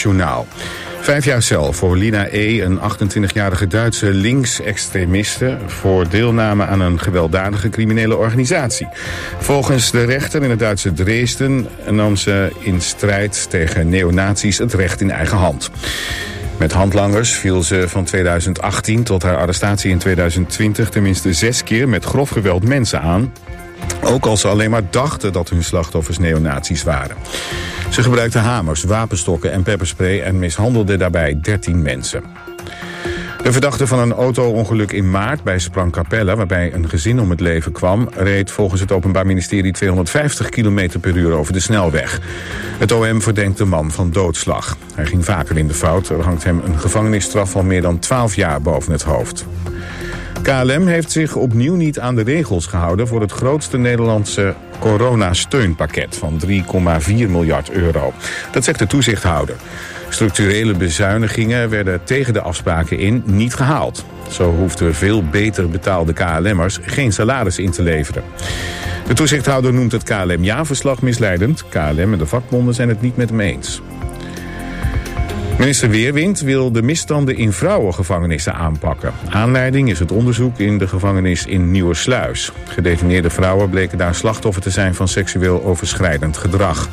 NOS-journaal. 5 jaar cel voor Lina E., een 28-jarige Duitse linksextremiste, voor deelname aan een gewelddadige criminele organisatie. Volgens de rechter in het Duitse Dresden nam ze in strijd tegen neonazies het recht in eigen hand. Met handlangers viel ze van 2018 tot haar arrestatie in 2020 tenminste 6 keer met grof geweld mensen aan. Ook als ze alleen maar dachten dat hun slachtoffers neonazies waren. Ze gebruikte hamers, wapenstokken en pepperspray en mishandelde daarbij 13 mensen. De verdachte van een auto-ongeluk in maart bij Sprangkapelle, waarbij een gezin om het leven kwam, reed volgens het Openbaar Ministerie 250 km per uur over de snelweg. Het OM verdenkt de man van doodslag. Hij ging vaker in de fout. Er hangt hem een gevangenisstraf van meer dan 12 jaar boven het hoofd. KLM heeft zich opnieuw niet aan de regels gehouden voor het grootste Nederlandse coronasteunpakket van 3,4 miljard euro. Dat zegt de toezichthouder. Structurele bezuinigingen werden tegen de afspraken in niet gehaald. Zo hoefden veel beter betaalde KLM'ers geen salaris in te leveren. De toezichthouder noemt het KLM-jaarverslag misleidend. KLM en de vakbonden zijn het niet met hem eens. Minister Weerwind wil de misstanden in vrouwengevangenissen aanpakken. Aanleiding is het onderzoek in de gevangenis in Nieuwersluis. Gedetineerde vrouwen bleken daar slachtoffer te zijn van seksueel overschrijdend gedrag.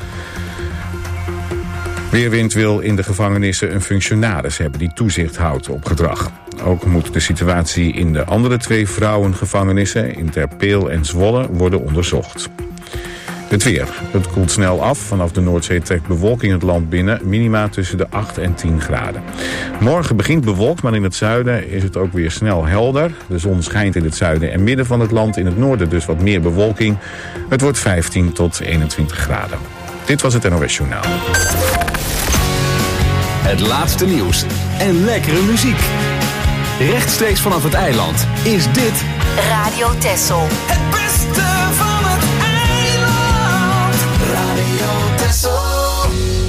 Weerwind wil in de gevangenissen een functionaris hebben die toezicht houdt op gedrag. Ook moet de situatie in de andere 2 vrouwengevangenissen, in Ter Peel en Zwolle, worden onderzocht. Het weer. Het koelt snel af. Vanaf de Noordzee trekt bewolking het land binnen. Minima tussen de 8 en 10 graden. Morgen begint bewolkt, maar in het zuiden is het ook weer snel helder. De zon schijnt in het zuiden en midden van het land. In het noorden dus wat meer bewolking. Het wordt 15 tot 21 graden. Dit was het NOS Journaal. Het laatste nieuws en lekkere muziek. Rechtstreeks vanaf het eiland is dit Radio Texel. Het beste van het eiland. Radio Texel.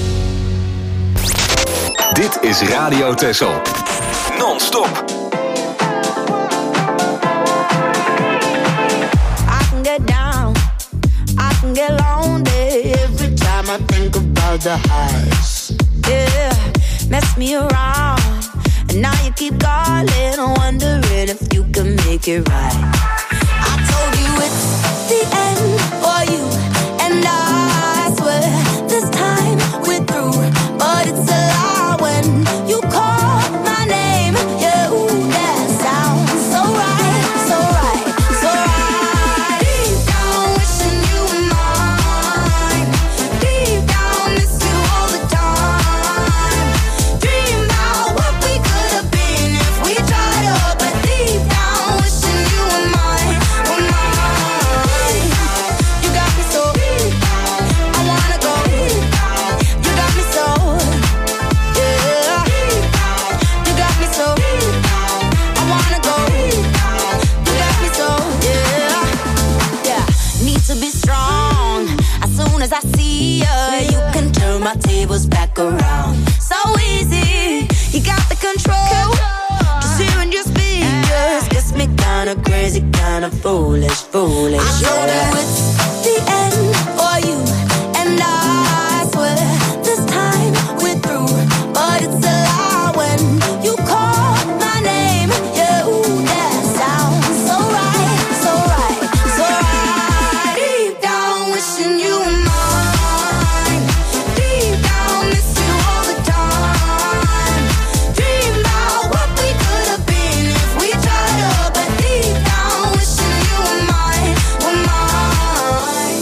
Dit is Radio Texel. Non-stop. I can get down, I can get lonely every time I think about the highs. Yeah, mess me around, and now you keep calling, wondering if you can make it right. I told you it's the end for you, and I swear this time we're through, but it's a lie when you call my name. Yeah, ooh, that sounds so right, so right, so right. Deep down wishing you were mine. Deep down miss you all the time. Dream about what we could have been if we tried up, but deep down wishing you were mine, were mine. You got me so I wanna go. You got me so, yeah. You got me so I wanna go. You got me so, yeah. Yeah, need to be strong. As soon as I see you, you can turn my tables back around. So easy, you got the control. Just hearing your speakers gets me kinda crazy, kinda foolish, foolish. I told you it's the end for you, and I swear this time we're through, but it's a lie when you call my name. Yeah, ooh, that sounds so right, so right, so right. Deep down wishing you were mine. Deep down miss you all the time. Dream about what we could have been if we tried up, but deep down wishing you were mine, were mine.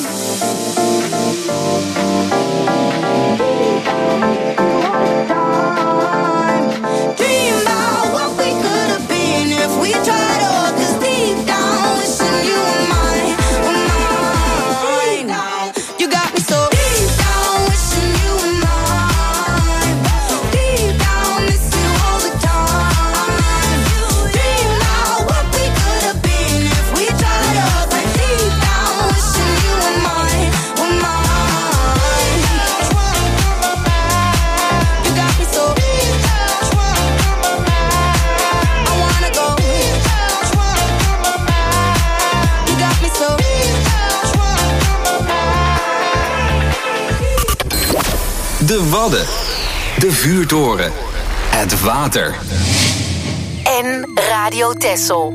Dream about what we could have been if we tried up, 'cause deep down wishing you were mine, were mine. You got me so deep down wishing you were mine. Deep down miss you all the time. Dream about what we could have been if we tried up, but deep down wishing you were mine, were mine. You got me so I wanna go. You got me so De Wadden. De vuurtoren. Het water. En Radio Texel.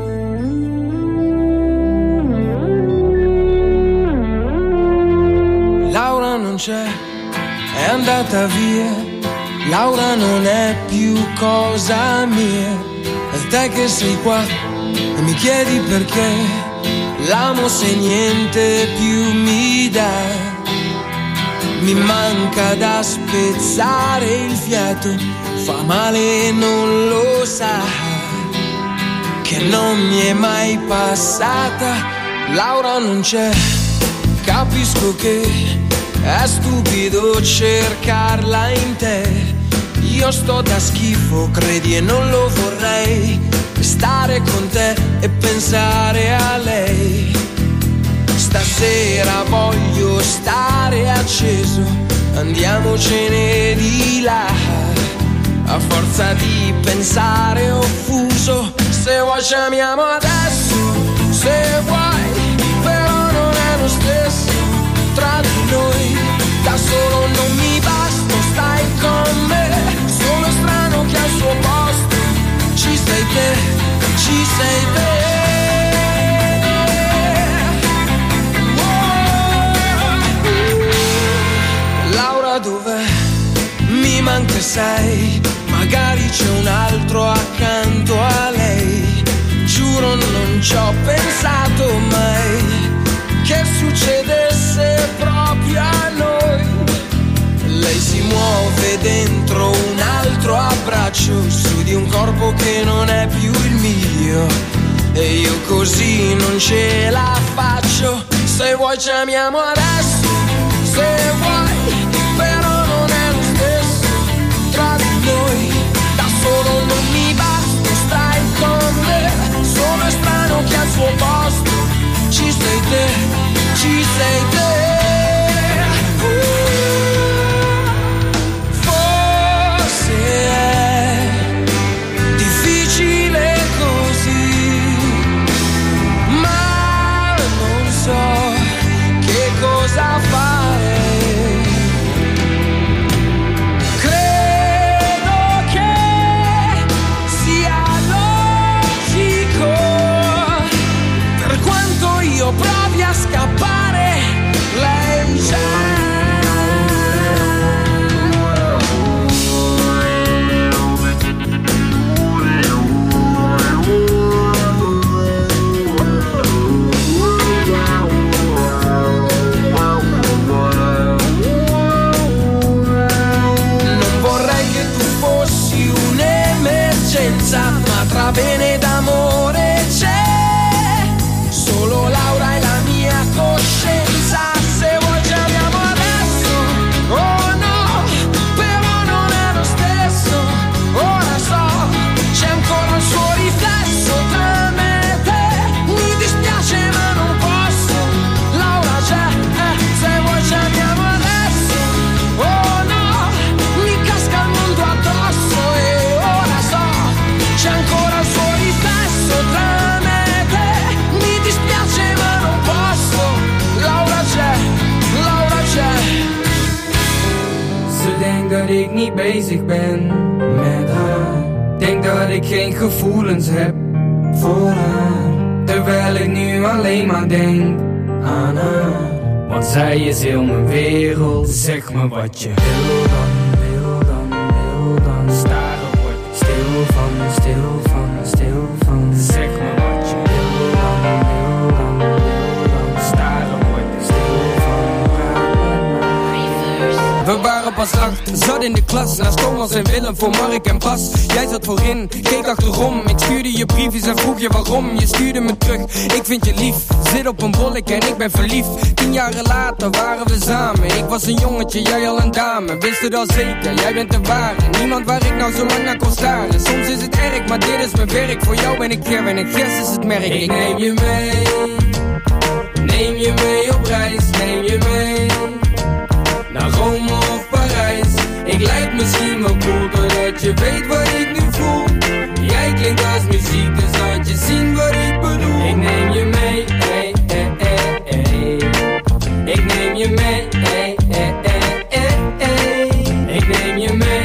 Laura non c'è, è andata via. Laura non è più cosa mia. E te che sei qua e mi chiedi perché l'amo se niente più mi dà. Mi manca da spezzare il fiato, fa male e non lo sa, che non mi è mai passata. Laura non c'è, capisco che è stupido cercarla in te. Io sto da schifo, credi, e non lo vorrei, stare con te e pensare a lei. Stasera voglio stare acceso, andiamocene di là. A forza di pensare offuso, se vuoi ci amiamo adesso, se vuoi, però non è lo stesso tra di noi. Da solo non mi basta, stai con me, sono strano che al suo posto ci sei te, ci sei te. Laura dov'è? Mi manca sei, magari c'è un altro accanto a lei. Giuro non ci ho pensato mai che succedesse proprio a noi. Lei si muove dentro un altro abbraccio, su di un corpo che non è più il mio, e io così non ce la faccio. Se vuoi ci amiamo adesso, se vuoi, però non è lo stesso tra di noi. Da solo non mi basta, stai con me, sono strano che al suo posto ci sei te, ci sei te. Forse è difficile così, ma non so che cosa fare. Credo che sia logico, per quanto io provi a scappare, lei c'è. Non vorrei che tu fossi un'emergenza, ma tra bene ed amore c'è solo Laura e la mia coscienza. Se vuoi ci amiamo adesso, oh no, però non è lo stesso. Ora so, c'è ancora il suo riflesso tra me e te. Mi dispiace ma non posso, Laura c'è, se vuoi ci amiamo adesso, oh no, mi casca il mondo addosso. E ora so, c'è ancora il suo riflesso tra me e te. Mi dispiace ma non posso, Laura c'è, Laura c'è. Ze denkt dat ik niet bezig ben met haar. Denk dat ik geen gevoelens heb voor haar. Terwijl ik nu alleen maar denk aan haar. Want zij is heel mijn wereld. Zeg me wat je wil dan, wil dan, wil dan. Staren word ik stil van, stil van, stil van. Zeg me wat je wil dan, wil dan, wil dan. Staren word ik stil van, praat met mij. We waren pas 8, zat in de klas. Naast Thomas en Willem voor Mark en Bas. Jij zat voorin, keek achterom. Ik stuurde je briefjes en vroeg je waarom. Je stuurde me terug, ik vind je lief. Zit op een bollek en ik ben verliefd. 10 jaren later waren we samen. Ik was een jongetje, jij al een dame. Wist het al zeker, jij bent de ware. Niemand waar ik nou zo lang naar kon staren. Soms is het erg, maar dit is mijn werk. Voor jou ben ik Ger en ik Gers is het merk. Ik neem je mee, neem je mee op reis. Neem je mee naar Rome of Parijs. Ik lijk misschien wel cool, doordat je weet wat ik nu voel. Jij klinkt als muziek, dus laat je zien wat ik bedoel. Ik neem je mee, hey, hey, hey, hey. Ik neem je mee, hey, hey, hey, hey, hey. Ik neem je mee.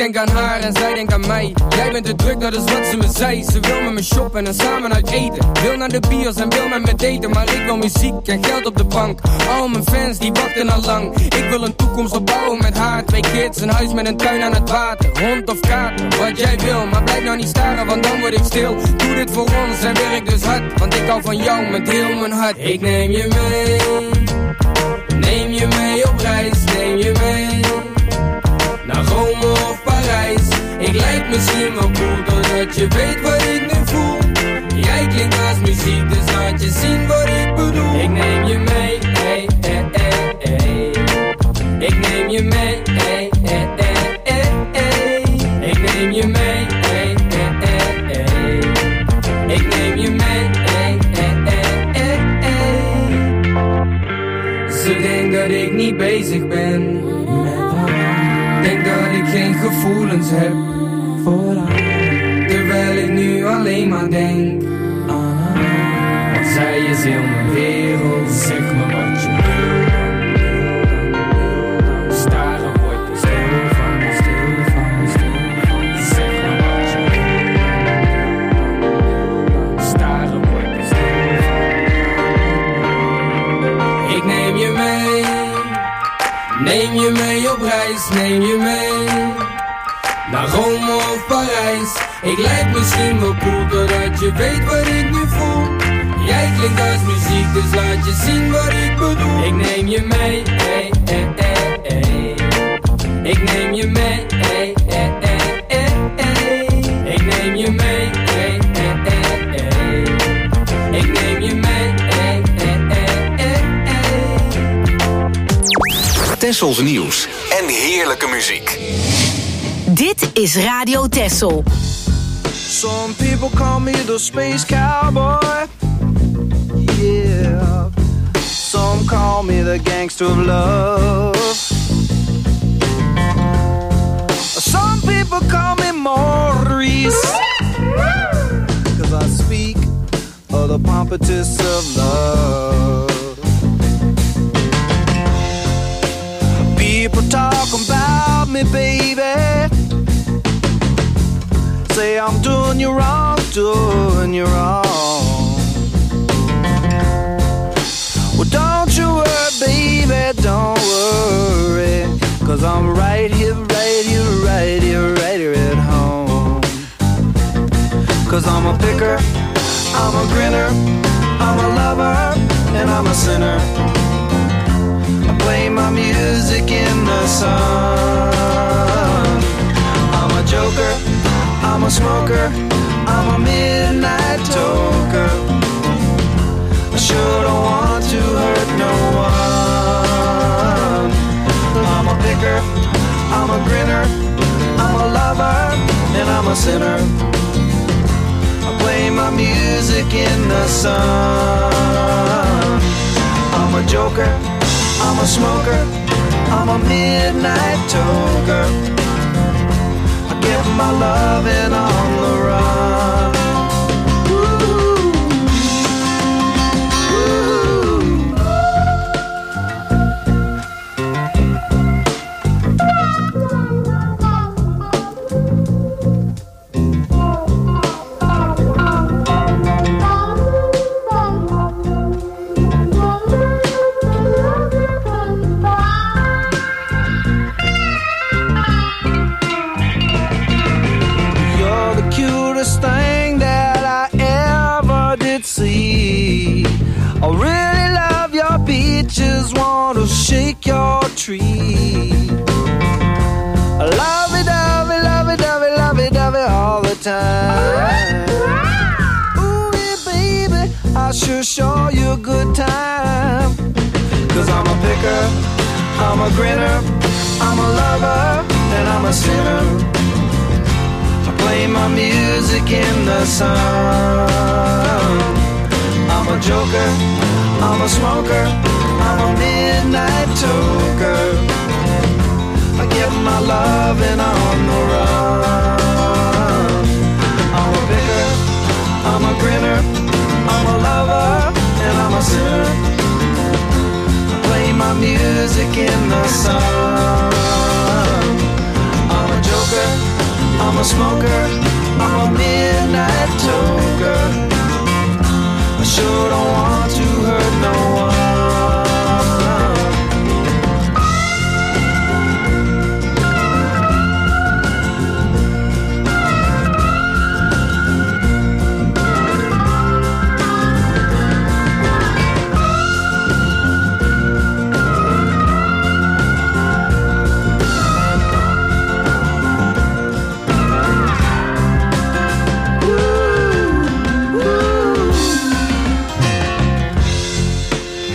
denk aan haar en zij denkt aan mij. Jij bent te druk, dat is wat ze me zei. Ze wil met me shoppen en samen uit eten. Wil naar de bios en wil met me daten. Maar ik wil muziek en geld op de bank. Al mijn fans die wachten al lang. Ik wil een toekomst opbouwen met haar. 2 kids, een huis met een tuin aan het water. Hond of kater, wat jij wil. Maar blijf nou niet staren, want dan word ik stil. Doe dit voor ons en werk dus hard. Want ik hou van jou met heel mijn hart. Ik neem je mee. Neem je mee op reis, neem je mee naar Rome of Parijs. Ik lijk misschien wel cool, doordat je weet wat ik nu voel. Jij klinkt als muziek, dus laat je zien wat ik bedoel. Ik neem je mee, hey, hey, hey, hey. Ik neem je mee, hey, hey, hey, hey, hey. Ik neem je mee, hey, hey, hey, hey. Ik neem je mee, hey, hey, hey, hey, hey. Ze denkt dat ik niet bezig ben met haar. Denk dat ik geen gevoelens heb voor haar. Terwijl ik nu alleen maar denk aan haar. Want zij is heel mijn wereld. Zeg me wat je wil. Staren wordt er stil van, stil van, stil van. Zeg me wat je wil. Staren wordt er stil van. Ik neem je mee. Neem je mee op reis, neem je mee naar Rome of Parijs. Ik lijk misschien wel cool, doordat je weet wat ik nu voel. Jij klinkt als muziek, dus laat je zien wat ik bedoel. Ik neem je mee, hey, hey, hey, hey. Ik neem je mee, hey, hey, hey, hey, hey. Ik neem je mee, hey, hey, hey, hey. Ik neem je mee, hey, hey, hey, hey, hey. Tessels nieuws en heerlijke muziek. Dit is Radio Tessel. Some people call me the space cowboy. Yeah. Some call me the gangster of love. Some people call me Maurice. 'Cause I speak of the pompatus of love. People talk about me, baby. Say I'm doing you wrong, doing you wrong. Well, don't you worry, baby, don't worry. 'Cause I'm right here, right here, right here, right here at home. 'Cause I'm a picker, I'm a grinner, I'm a lover, and I'm a sinner. I play my music in the sun. I'm a joker, I'm a smoker, I'm a midnight toker. I sure don't want to hurt no one. I'm a picker, I'm a grinner, I'm a lover, and I'm a sinner. I play my music in the sun. I'm a joker, I'm a smoker, I'm a midnight toker. I get my loving on the run. Thing that I ever did see. I really love your beaches, want to shake your tree. Lovey dovey, lovey dovey, lovey dovey all the time. Ooh, yeah, baby, I sure show you a good time. 'Cause I'm a picker, I'm a grinner, I'm a lover, and I'm a sinner. Play my music in the sun. I'm a joker, I'm a smoker, I'm a midnight toker. I get my loving on the run. I'm a picker, I'm a grinner, I'm a lover, and I'm a sinner. Play my music in the sun. I'm a joker,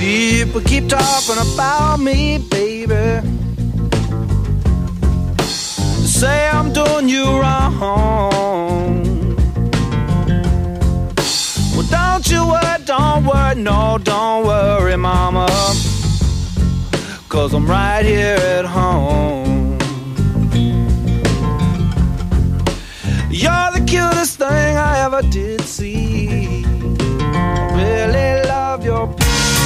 People keep talking about me, baby. Say I'm doing you wrong. Well, don't worry, no, don't worry, mama. 'Cause I'm right here at home. You're the cutest thing I ever did see. I really love your people.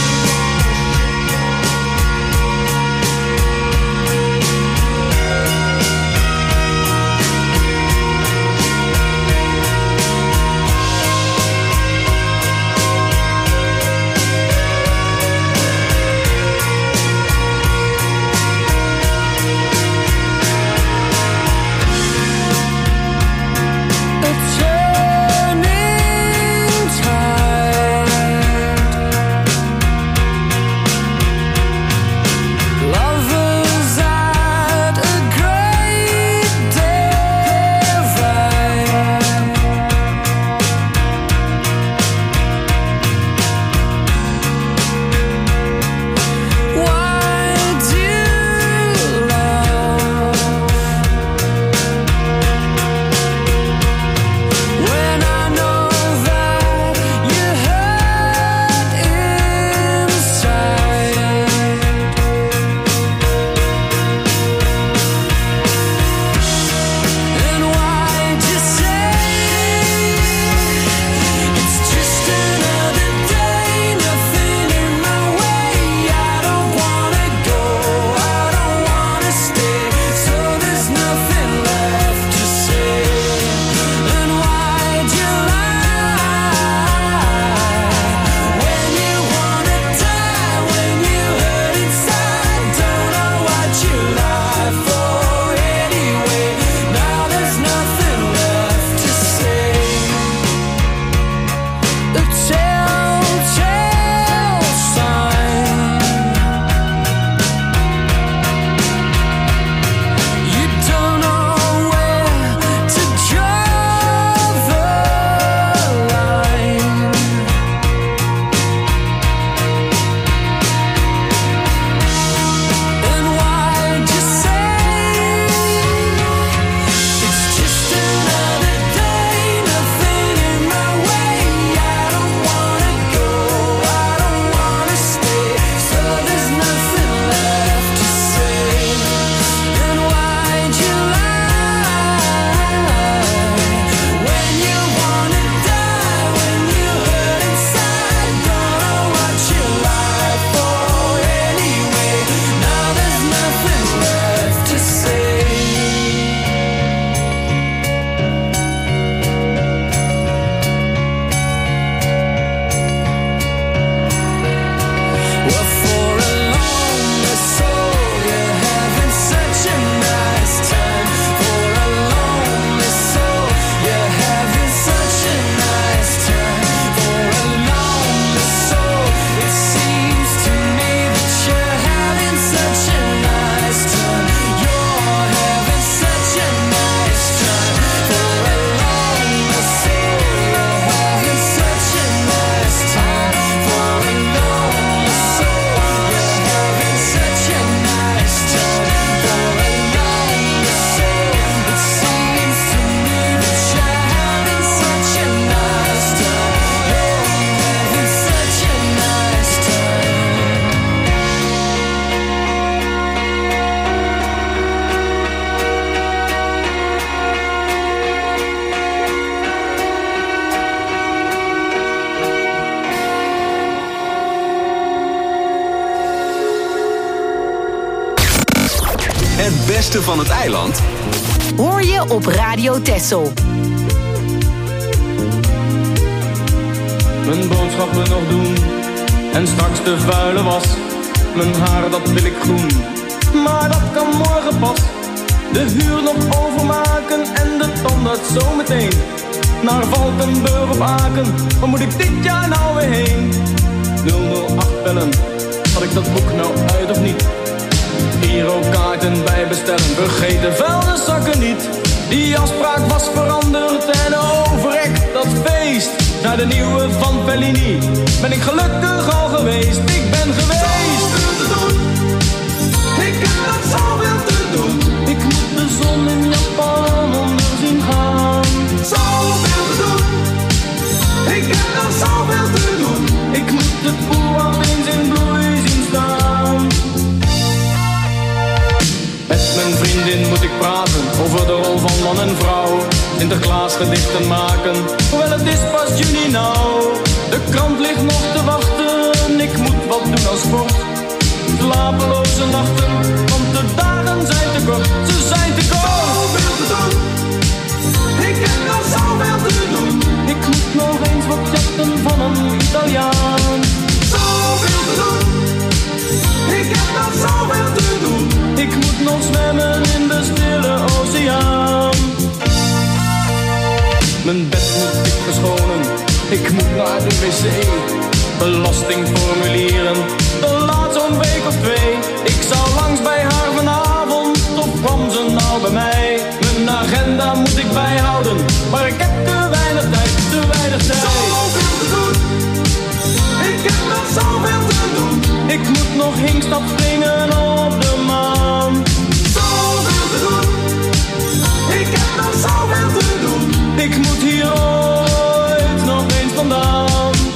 Het beste van het eiland hoor je op Radio Texel. Mijn boodschappen nog doen en straks de vuile was. Mijn haar dat wil ik groen, maar dat kan morgen pas. De huur nog overmaken en de tandarts zometeen. Naar Valkenburg op Aken, waar moet ik dit jaar nou weer heen? 008 bellen, had ik dat boek nou uit of niet? Girokaarten bijbestellen, vergeet de vuilniszakken niet. Die afspraak was veranderd en overrekt dat feest. Naar de nieuwe van Bellini ben ik gelukkig al geweest. Ik ben Sinterklaasgedichten maken, hoewel het is pas juni nou. De krant ligt nog te wachten, ik moet wat doen als sport. Slapeloze nachten, want de dagen zijn te kort, ze zijn te kort. Zoveel te doen, ik heb nog zoveel te doen. Ik moet nog eens wat jatten van een Italiaan. Zoveel te doen, ik heb nog zoveel te doen. Ik moet nog zwemmen in de stille oceaan. Mijn bed moet ik verschonen, ik moet naar de wc. Belastingformulieren, dat laat zo'n week of 2. Ik zou langs bij haar vanavond, of kwam ze nou bij mij? Mijn agenda moet ik bijhouden, maar ik heb te weinig tijd, te weinig tijd. Zoveel te doen, ik heb nog zoveel te doen. Ik moet nog hinkstap springen op de maan. Zoveel te doen, ik heb nog zoveel te doen. Ik moet hier ooit nog eens vandaan.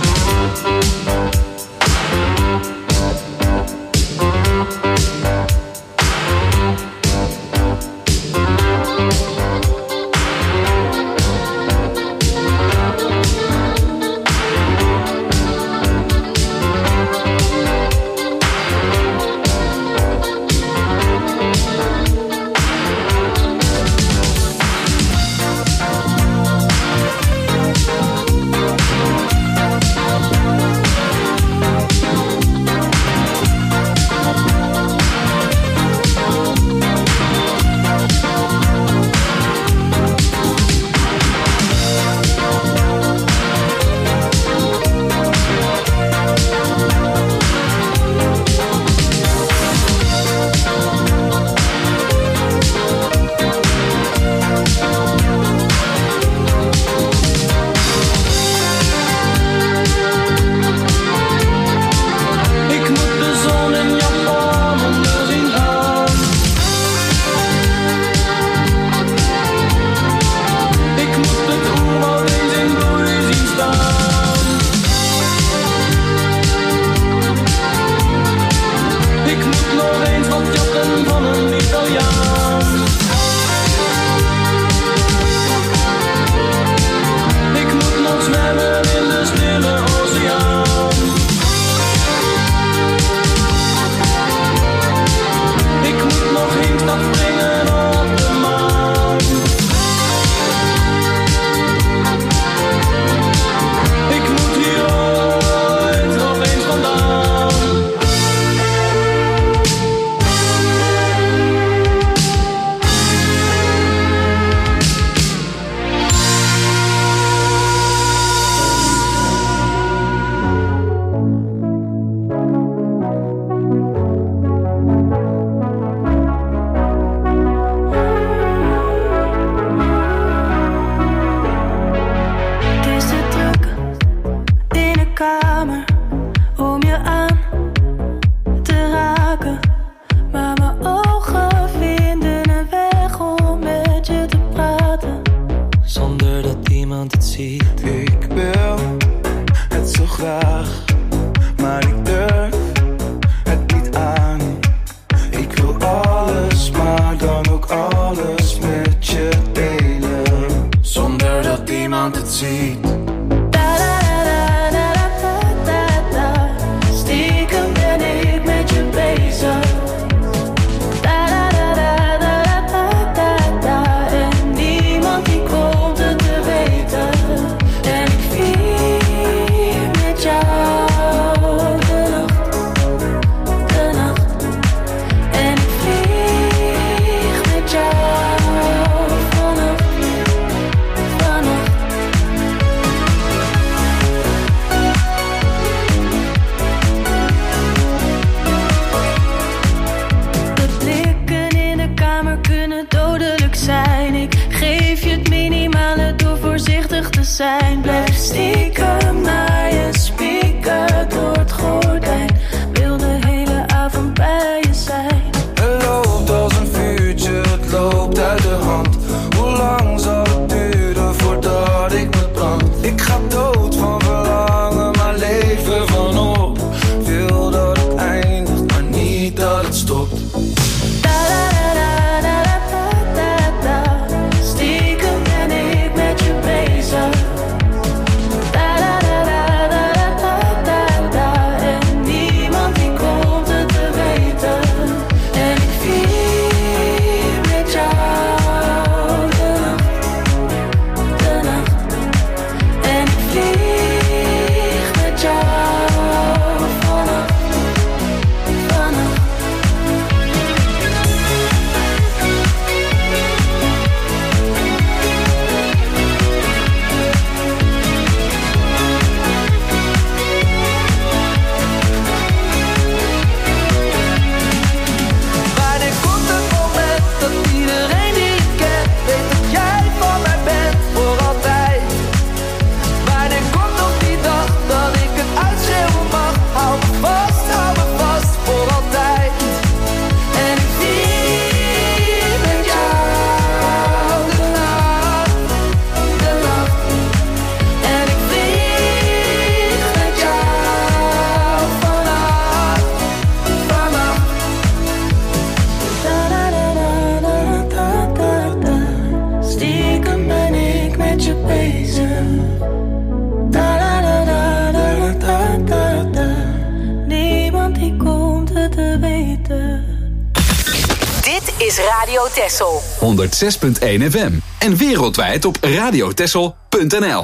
zijn. Blijf stiekem naar je spieken door het gordijn. Wil de hele avond bij je zijn. Het loopt als een vuurtje, het loopt uit de hand. Hoe lang zal het duren voordat ik me brand? Ik ga dood van verlangen, maar leven vanop. Wil dat het eindigt, maar niet dat het stopt. Stiekem ben ik laten weten. Dit is Radio Texel. 106.1 FM. En wereldwijd op radiotexel.nl.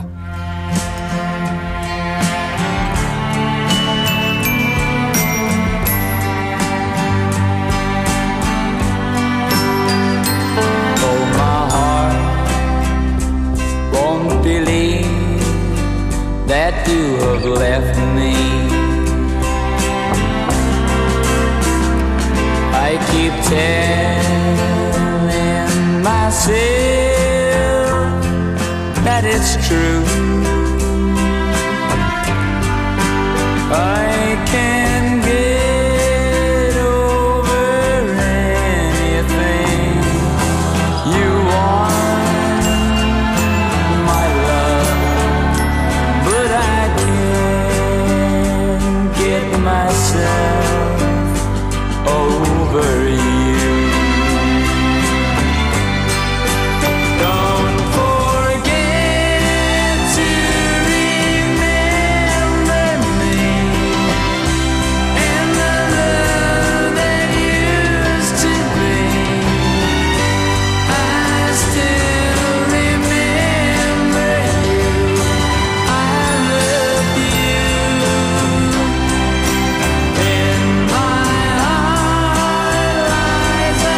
That you have left me. I keep telling myself that it's true. I can get over anything you want, my love, but I can't get myself over you. Don't forget to remember me and the love that used to be. I still remember you. I love you. In my heart lies a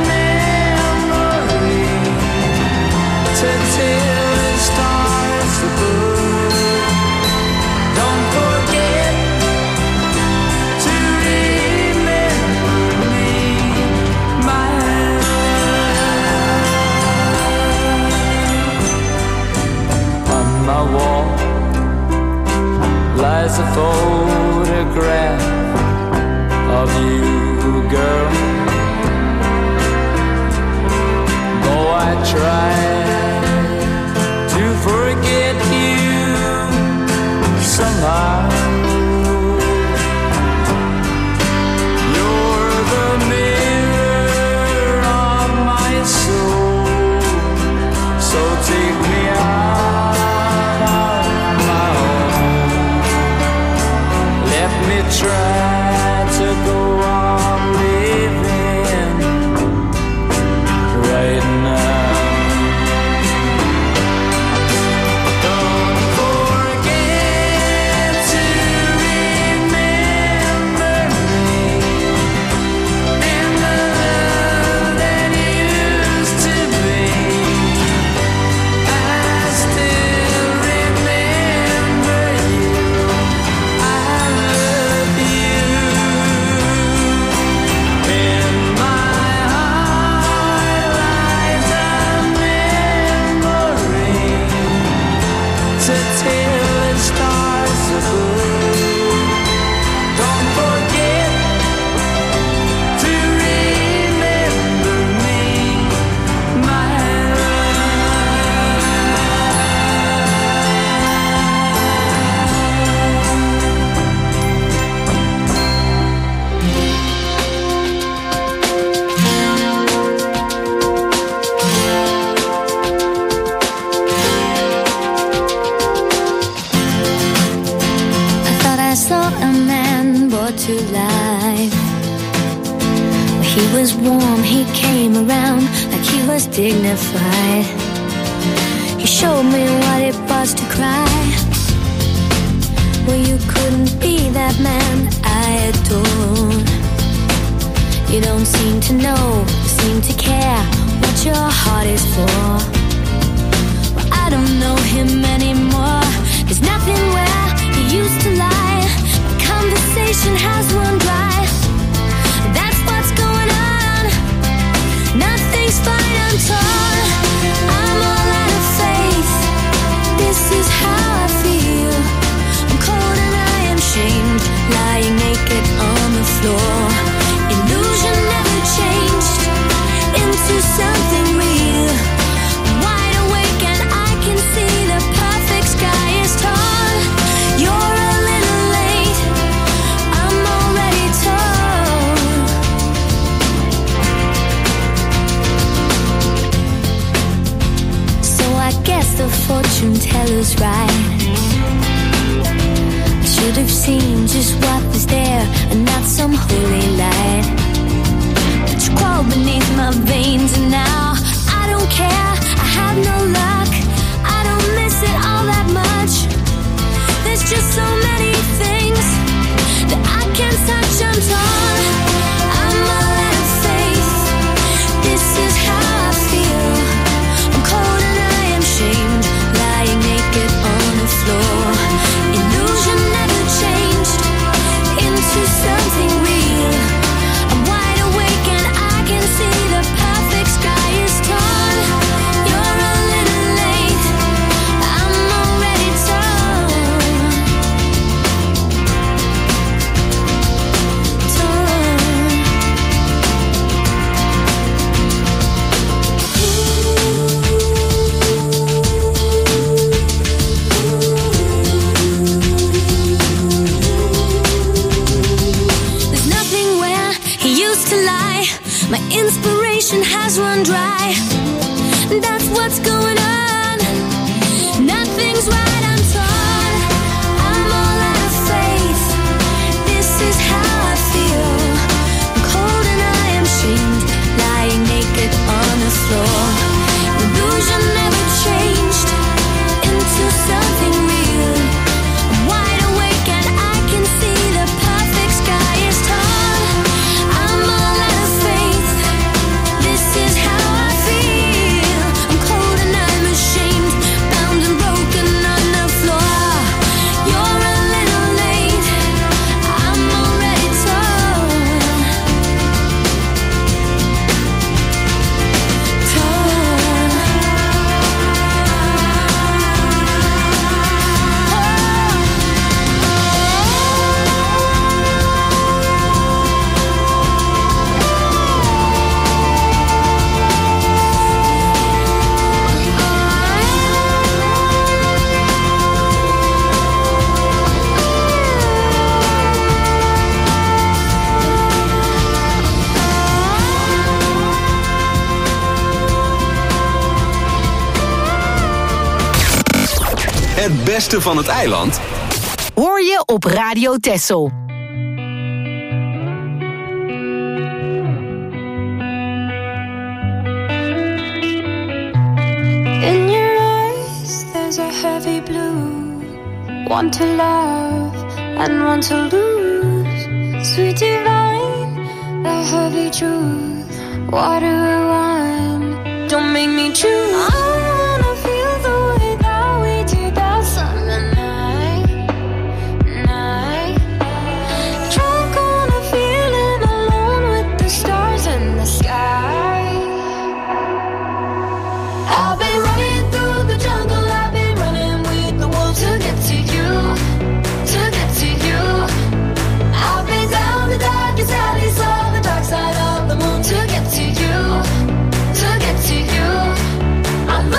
memory to till the stars above. Don't forget to remember me, my love. On my wall lies a photograph of you, girl. Though I try to forget you somehow, you're the mirror of my soul. So take me out of my home. Let me try to go on living right now. Don't forget to remember me and the love that used to be. I still remember you. I love you. In my heart lies a memory to till the stars above. Don't forget to remember me, my I thought I saw a man brought to life. He was warm, he came around like he was dignified. He showed me what it was to cry. Well, you couldn't be that man I adored. You don't seem to know, seem to care what your heart is for. Well, I don't know him anymore. There's nothing where he used to lie. My conversation has run dry. That's what's going on. Nothing's fine, I'm torn. I'm all out of faith. This is how I feel. I'm cold and I am shamed, lying naked on the floor. Illusion never changed into something real. I'm wide awake and I can see the perfect sky is torn. You're a little late, I'm already my veins, and now I don't care, I have no luck, I don't miss it all that much. There's just so many things that I can't touch. I'm torn, I'm all out of faith. This is how I feel. I'm cold and I am shamed, lying naked on the floor. Illusion never changed into something real. I'm wide awake and I can see the perfect sky is torn. You're a little late, I'm already torn. There's nothing where he used to lie. My inspiration has run dry. That's what's going on. Nothing's right, I'm torn. I'm all out of faith. This is how I feel. I'm cold and I am shamed, lying naked on the floor. Illusion never changed into something real. I'm wide awake and I can see the perfect sky is torn. I'm all out of faith. This is how I feel. I'm cold and I'm ashamed, bound and broken on the floor. You're a little late, I'm already torn. Het beste van het eiland Hoor je op Radio Texel. In your eyes, there's a heavy blue. One to love and one to lose. Sweet divine, the heavy truth. Water or wine, don't make me choose. I wanna feel the way that we did that summer night. Drunk on a feeling, alone with the stars in the sky. I've been running through the jungle, I've been running with the wolves to get to you, to get to you. I've been down the darkest alley, saw the dark side of the moon to get to you, to get to you. I'm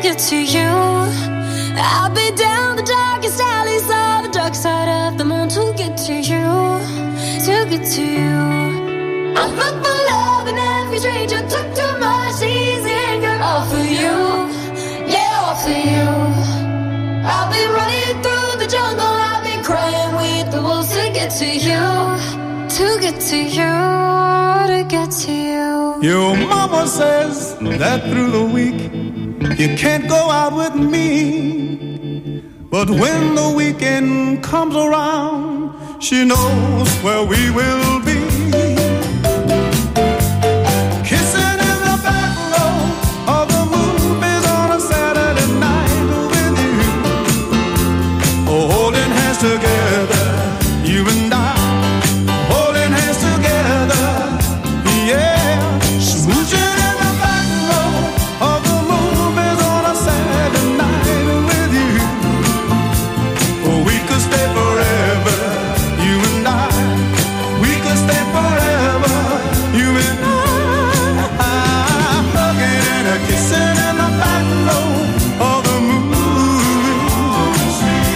get to you. I'll be down the darkest alleys of the dark side of the moon to get to you, to get to you. I'm fucked for love and every stranger took too much easy anger. All for you, yeah, all for you. I'll be running through the jungle, I'll be crying with the wolves to get to you, to get to you, to get to you. Your mama says that through the week you can't go out with me, but when the weekend comes around, she knows where we will be. Kissing in the back row of the movies on a Saturday night with you, holding hands together, you and I, holding hands together, yeah, smooching in the back row of the movies on a Saturday night with you. We could stay forever, you and I. We could stay forever, you and I. Hugging and a kissing in the back row of the movies.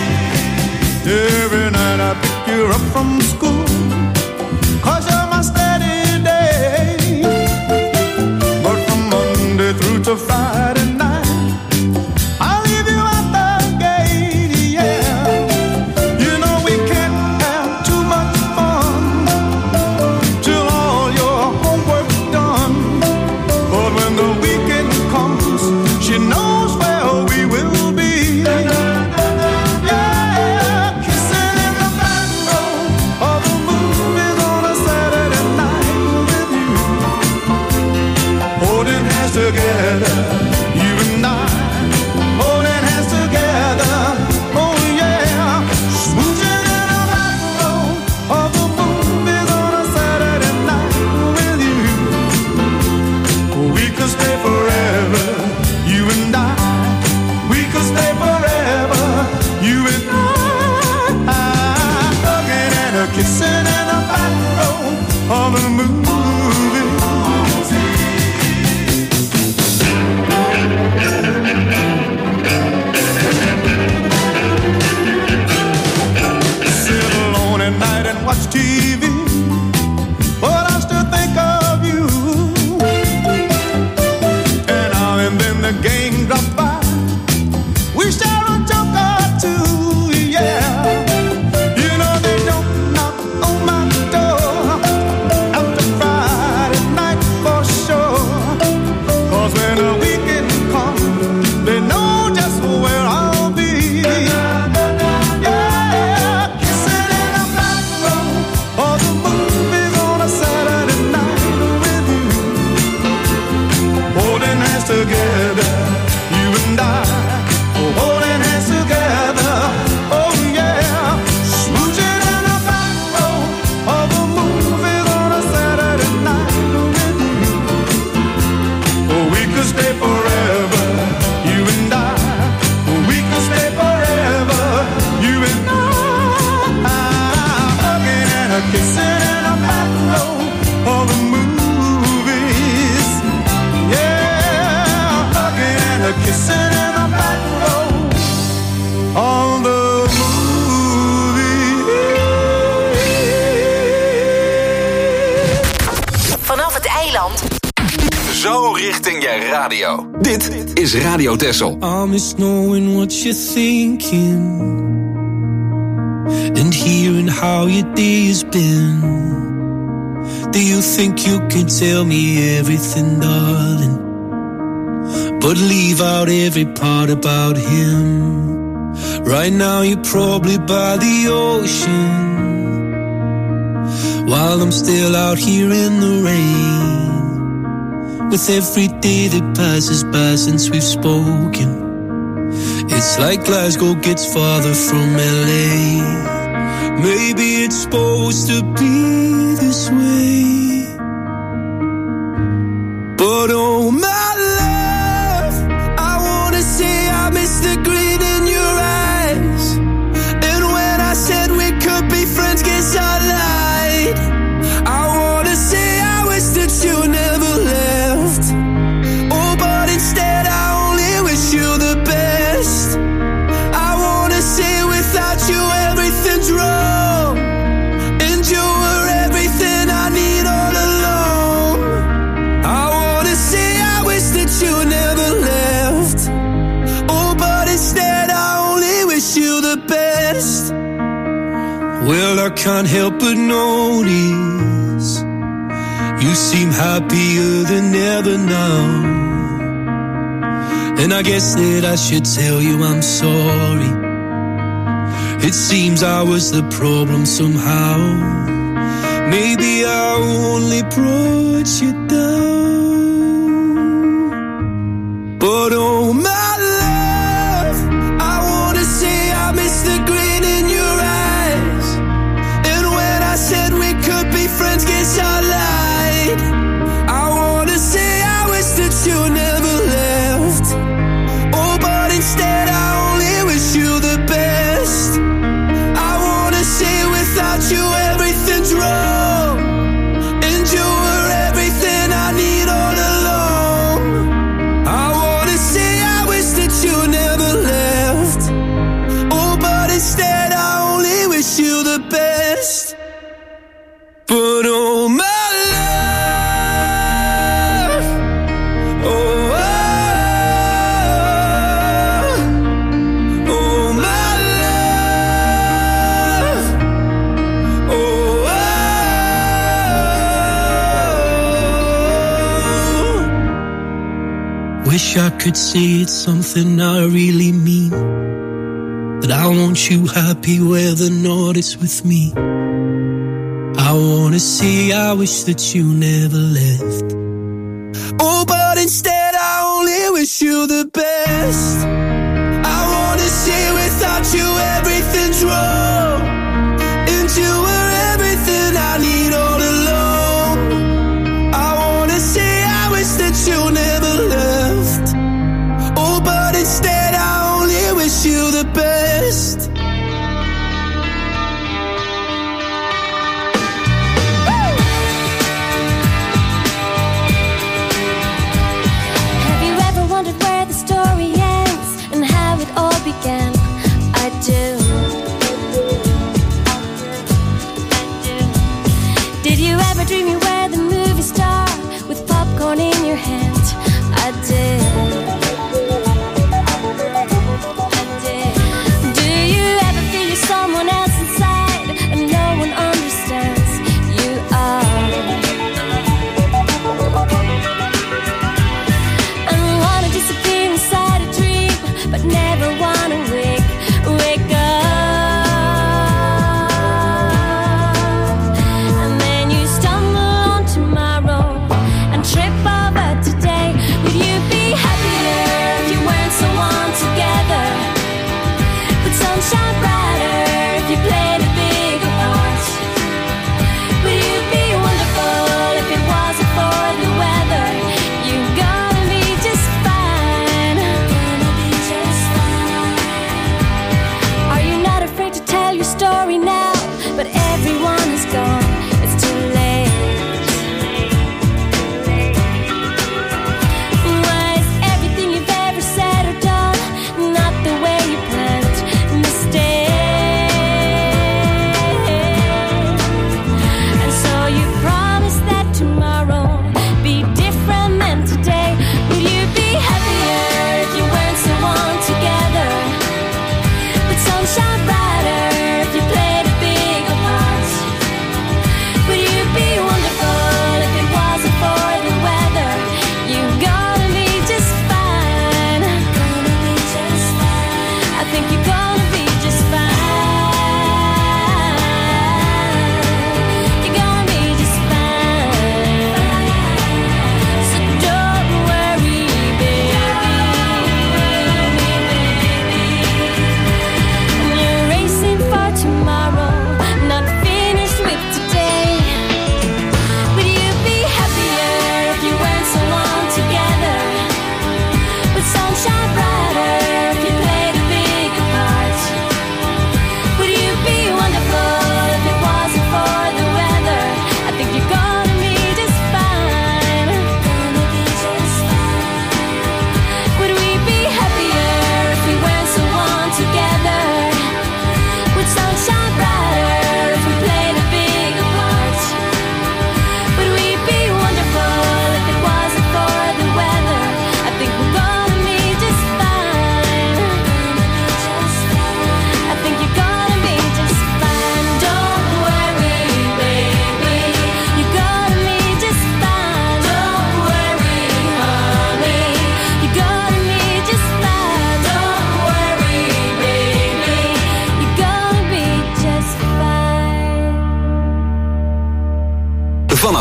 Every night I pick you up from school, 'cause you're my steady day. But from Monday through to Friday night, I'll leave you at the gate, yeah. You know we can't have too much fun till all your homework's done. But when the weekend comes, she knows where we will be. Yeah, kissing in the back row of the movies on a Saturday night with you, holding hands together, you and I, holding hands together, oh yeah, smooching in the back row of the movies on a Saturday night with you. We could stay forever, you and I. We could stay forever, you and I. Hugging and a kissing in the back row of the movies. Sit alone at night and watch TV, but I still think of you. And now and then the gang drops by, we share a joke or two, yeah. You know they don't knock on my door after Friday night for sure. 'Cause when the weekend comes, they know just where I'll be. Yeah, kissing in the back row of the movies on a Saturday night with you, holding hands together, you and I, holding hands together, oh yeah, smooching in the back row of the movies on a Saturday night with you. We could stay forever, you and I. We could stay forever, you and I. Hugging and a kissing in the back row of the movies, yeah, hugging and a kissing in the back row of the movies. Vanaf het eiland. Zo richting je radio. Dit is Radio Texel. I miss knowing what you're thinking and hearing how your day has been. Do you think you can tell me everything, darling, but leave out every part about him? Right now you're probably by the ocean, while I'm still out here in the rain. With every day that passes by since we've spoken, it's like Glasgow gets farther from LA. Maybe it's supposed to be this way, but oh my love, I wanna say I miss the grin in your eyes. And when I said we could be friends, guess I lied. I wanna say I wish that you never left. Oh, but instead I only wish you the Well, I can't help but notice you seem happier than ever now. And I guess that I should tell you I'm sorry. It seems I was the problem somehow. Maybe I only brought you down. But oh my love, I wanna say I miss the grin in your eyes. And when I said we could be friends, guess I lied. I wanna say I wish that you never left. Oh, but instead I only wish you the best. I wanna say without you everything's wrong, and you were everything I need all along. I wanna say I wish that you never left. Oh, but instead I only wish you the best. But oh my love, oh, oh my love, oh, wish I could say it's something I really mean, that I want you happy whether or not it's with me. I wanna say I wish that you never left. Oh, but instead I only wish you the best. I wanna say without you everything's wrong, and you were everything I need all along. I wanna say I wish that you never left. Oh, but instead I only wish you the best. I do. Did you ever dream you were the movie star with popcorn in your hand? I did. Do you ever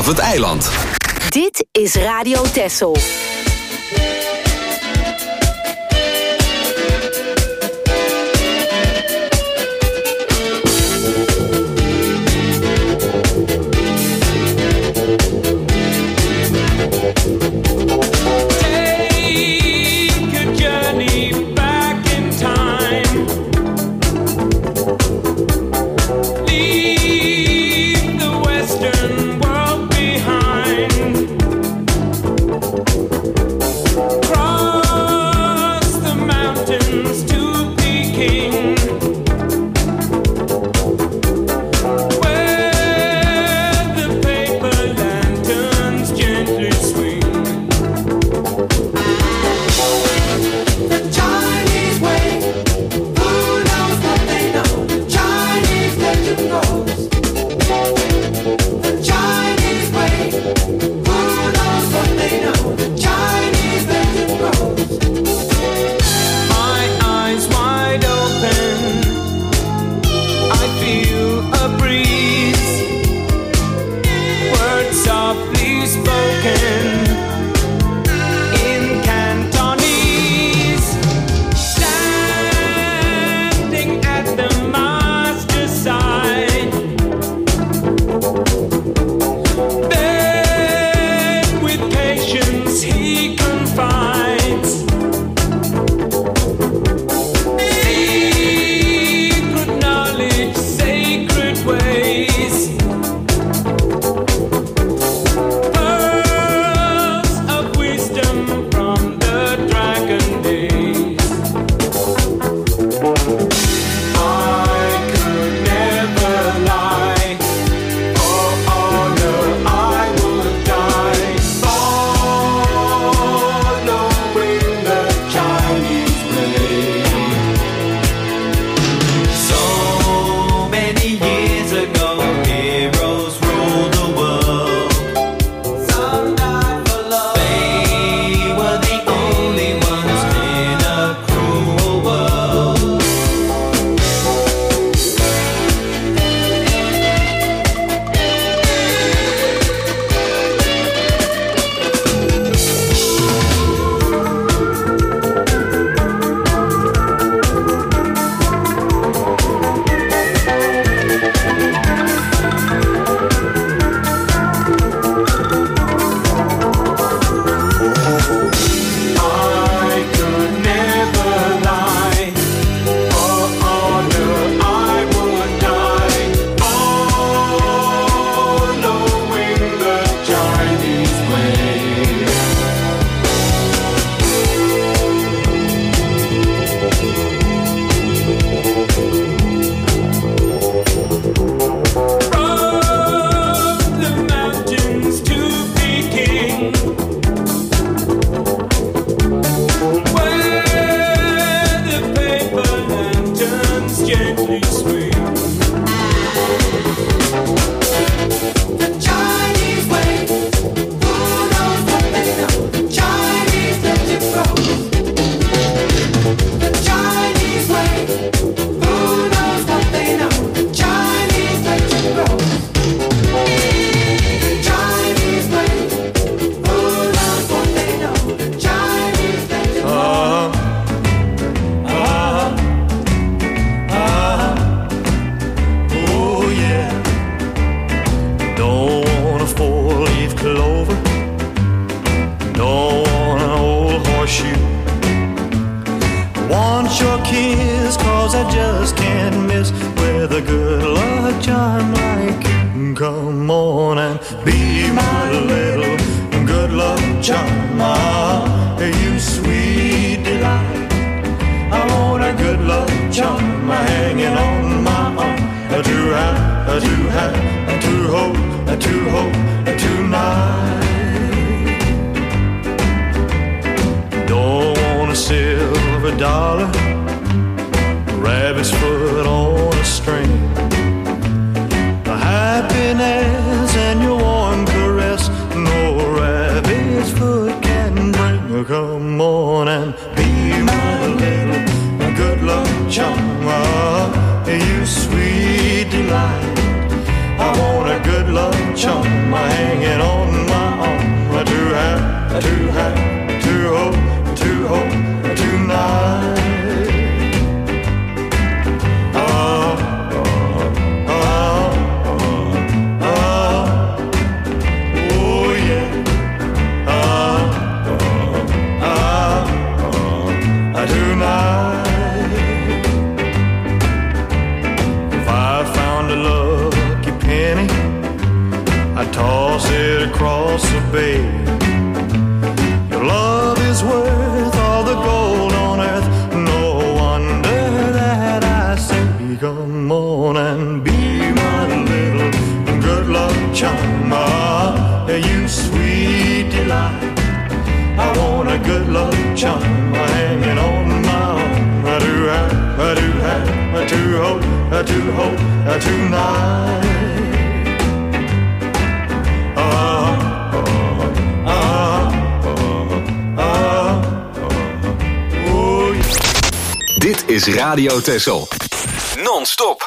vanaf het eiland. Dit is Radio Texel. You sweet delight. I want a good love charm hanging I toss it across the bay. Your love is worth all the gold on earth. No wonder that I say, come on and be my little good luck charm. Ah, you sweet delight. I want a good luck charm hanging on my arm. I do have to hold tonight. Dit is Radio Texel. Non-stop.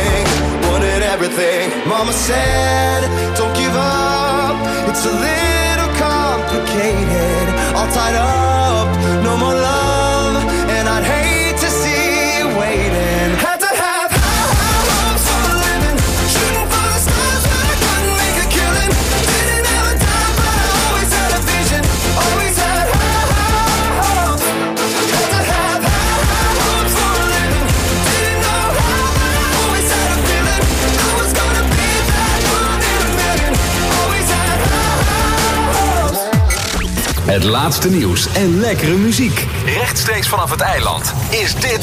Mama said, don't give up, it's a little all tied up, no more love, and I'd hate to see you waiting. Had to have high hopes for a living, shooting for the stars, but I couldn't make a killing. Didn't have a dime, but I always had a vision, always had high hopes. Had to have high hopes for a living, didn't know how, but I always had a feeling I was gonna be that one in a million. Always had high hopes. Het laatste nieuws en lekkere muziek. Rechtstreeks vanaf het eiland is dit...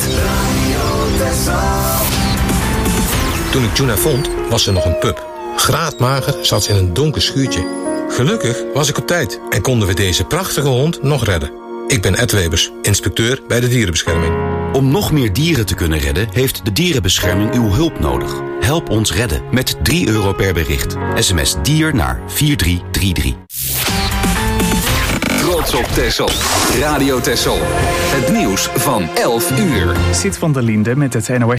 Toen ik Juna vond, was ze nog een pup. Graadmager zat ze in een donker schuurtje. Gelukkig was ik op tijd en konden we deze prachtige hond nog redden. Ik ben Ed Webers, inspecteur bij de dierenbescherming. Om nog meer dieren te kunnen redden, heeft de dierenbescherming uw hulp nodig. Help ons redden met €3 per bericht. SMS DIER naar 4333. Trots op Texel. Radio Texel. Het nieuws van 11 uur. Sid van der Linde met het NOS.